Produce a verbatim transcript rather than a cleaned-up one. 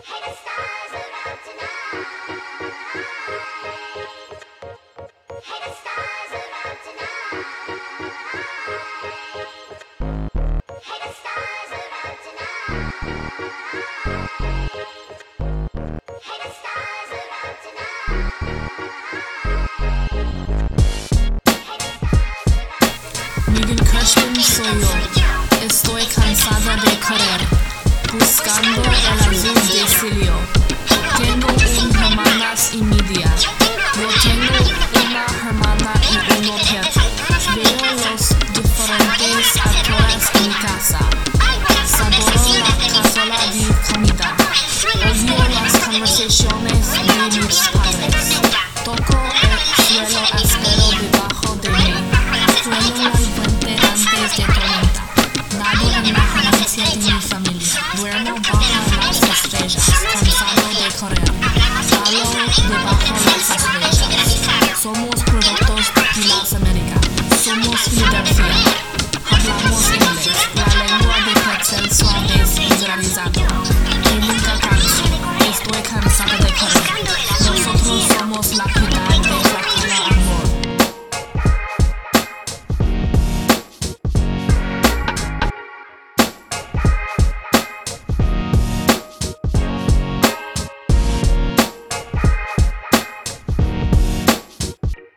Miguel Cushman soy yo, estoy cansada de correr, buscando el azul de Cilio. Tengo un hermanas y media, yo tengo una hermana y uno perro. Veo los diferentes actores en mi casa, saboro la cazuela de comida, odio las conversaciones de mis padres, toco el suelo áspero debajo de mí, suelo la fuente antes de tormenta, nado en la ganancia de mi familia, duermo bajo las estrellas, cansado de correr, falo debajo las estrellas. Somos productos de las Américas, somos Filadelfia.